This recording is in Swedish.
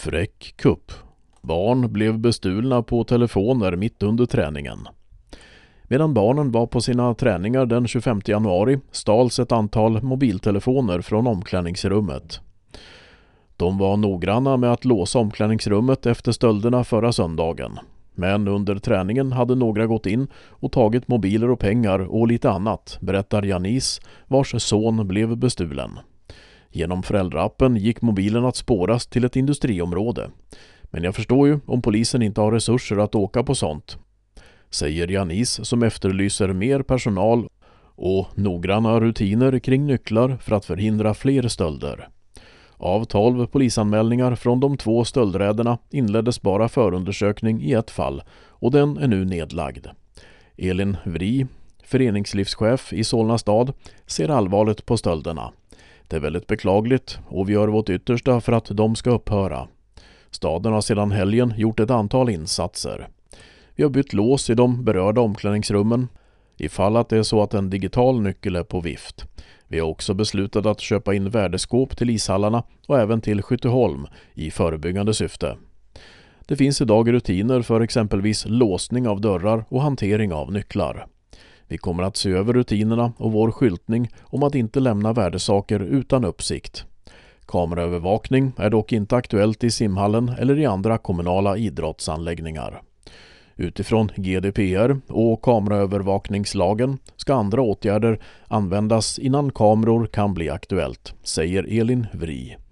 Fräck kupp. Barn blev bestulna på telefoner mitt under träningen. Medan barnen var på sina träningar den 25 januari stals ett antal mobiltelefoner från omklädningsrummet. De var noggranna med att låsa omklädningsrummet efter stölderna förra söndagen. Men under träningen hade några gått in och tagit mobiler och pengar och lite annat, berättar Janice, vars son blev bestulen. Genom föräldraappen gick mobilen att spåras till ett industriområde. Men jag förstår ju om polisen inte har resurser att åka på sånt, säger Janice, som efterlyser mer personal och noggranna rutiner kring nycklar för att förhindra fler stölder. Av 12 polisanmälningar från de 2 stöldräderna inleddes bara förundersökning i ett fall och den är nu nedlagd. Elin Vri, föreningslivschef i Solna stad, ser allvarligt på stölderna. Det är väldigt beklagligt och vi gör vårt yttersta för att de ska upphöra. Staden har sedan helgen gjort ett antal insatser. Vi har bytt lås i de berörda omklädningsrummen ifall att det är så att en digital nyckel är på vift. Vi har också beslutat att köpa in värdeskåp till ishallarna och även till Skytteholm i förebyggande syfte. Det finns idag rutiner för exempelvis låsning av dörrar och hantering av nycklar. Vi kommer att se över rutinerna och vår skyltning om att inte lämna värdesaker utan uppsikt. Kameraövervakning är dock inte aktuellt i simhallen eller i andra kommunala idrottsanläggningar. Utifrån GDPR och kameraövervakningslagen ska andra åtgärder användas innan kameror kan bli aktuellt, säger Elin Vri.